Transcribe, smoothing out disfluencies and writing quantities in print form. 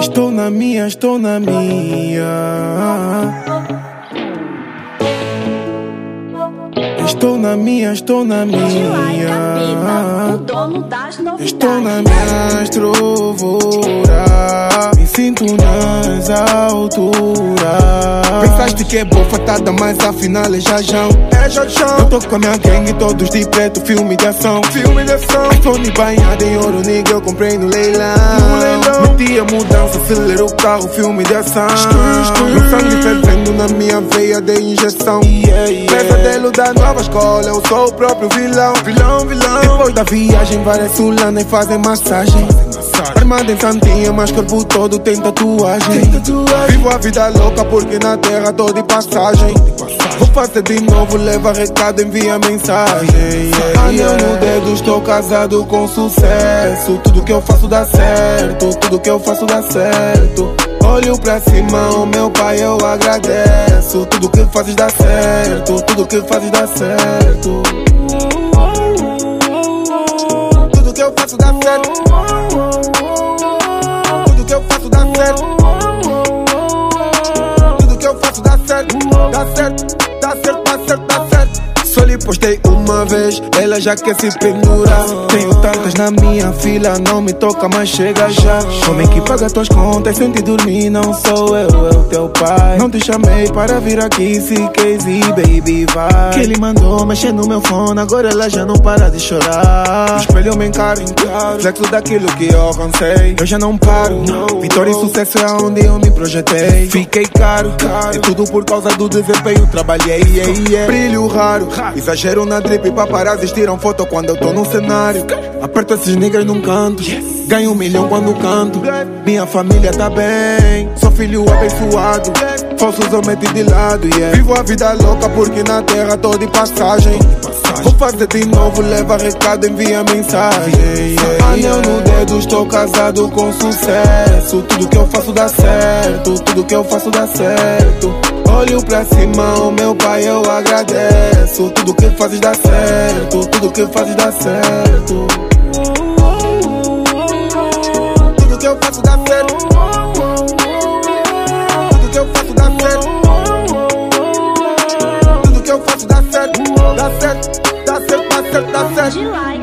Estou na minha, estou na minha. Estou na minha, estou na minha. O dono das novidades. Estou na minha estrovura. Me sinto nas alturas. Pensaste que é boa fatada, mas afinal é jajão. É jajão. Eu tô com a minha gangue, todos de preto, filme de ação. Filme de ação. iPhone banhado em ouro, nigga, eu comprei no leilão. Meti a mudança, acelerou o carro, filme de ação. Meu sangue fervendo na minha veia de injeção. Pesadelo da nova escola, eu sou o próprio vilão. Depois da viagem, várias sulanas fazem massagem. Armada em santinha, mas corpo todo tem tatuagem. Vivo a vida louca porque na terra tô de passagem. Vou fazer de novo, leva recado, envia mensagem. Anel no dedo, estou casado com sucesso. Tudo que eu faço dá certo, tudo que eu faço dá certo. Olho pra cima, o meu pai eu agradeço. Tudo que fazes dá certo, tudo que fazes dá certo. Tudo que eu faço dá certo. Tudo que eu faço dá certo. Tudo que eu faço dá certo. Dá certo, dá certo, dá certo, dá certo. Só lhe postei uma vez, ela já quer se pendurar. Tenho tantas na minha fila, não me toca, mas chega já. Homem que paga tuas contas sem te dormir, não sou eu, é o teu pai. Não te chamei para vir aqui, se queres ir, baby, vai. Que ele mandou mexer no meu fone, agora ela já não para de chorar. O espelho me encara, flexo daquilo que eu alcancei. Eu já não paro, vitória e sucesso é onde eu me projetei. Fiquei caro, é tudo por causa do desempenho, trabalhei, brilho raro. Exagero na drip, paparazzi tiram foto quando eu tô no cenário. Aperto esses niggas num canto, ganho 1 milhão quando canto. Minha família tá bem, sou filho abençoado. Falsos eu meti de lado, Vivo a vida louca porque na terra tô de passagem. Vou fazer de novo, leva recado, envia mensagem. Anel no dedo, estou casado com sucesso. Tudo que eu faço dá certo, tudo que eu faço dá certo. Olho pra cima, o meu pai eu agradeço. Tudo que fazes dá certo, tudo que fazes dá certo. Tudo que eu faço dá certo. Tudo que eu faço dá certo. Tudo que eu faço dá certo. Dá certo, dá certo, dá certo, dá certo.